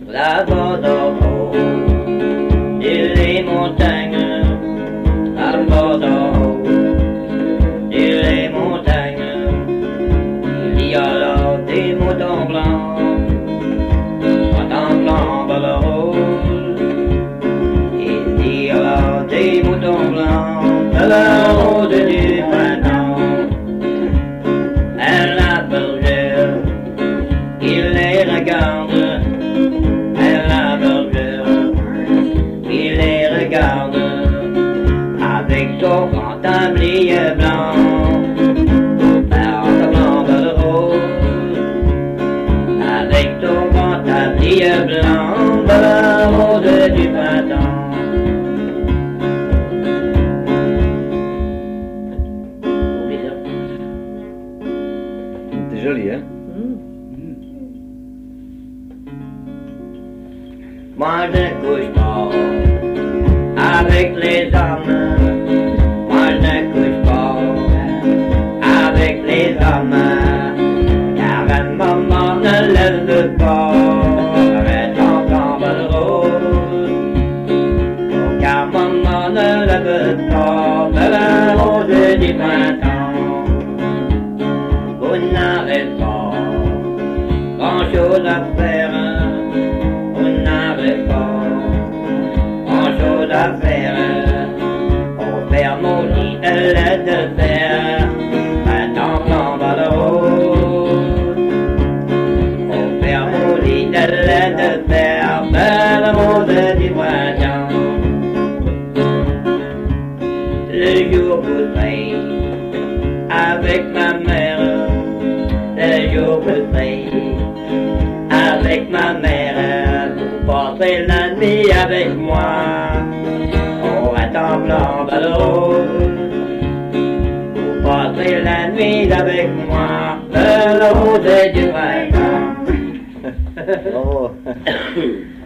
là-bas d'en haut, et les montagnes, là-bas d'en haut, et les montagnes, il y a là des moutons blancs, par le rose, il y a là des moutons blancs, par la rose du printemps, à la bergère, il les regarde. Avec son grand tablier blanc, par blanc de rose, avec son grand tablier blanc, de la rose du printemps. C'est joli, hein? Moi je ne couche pas avec les hommes. Moi je ne couche pas avec les hommes, car un maman ne lève pas avec un flambeau de rose. Car maman ne lève pas de la rose du printemps. Vous n'avez pas grand chose à faire. Vous n'avez pas grand chose à faire. Pour faire mon lit de laine de fer, maintenant flambe de rose. Pour faire mon lit de laine de fer, belle rose du printemps. Le jour voudrait avec ma mère, le jour voudrait avec ma mère, pour passer la nuit avec moi. On attend flambe de rose, pour passer la nuit avec moi, de la rose du printemps. Bravo.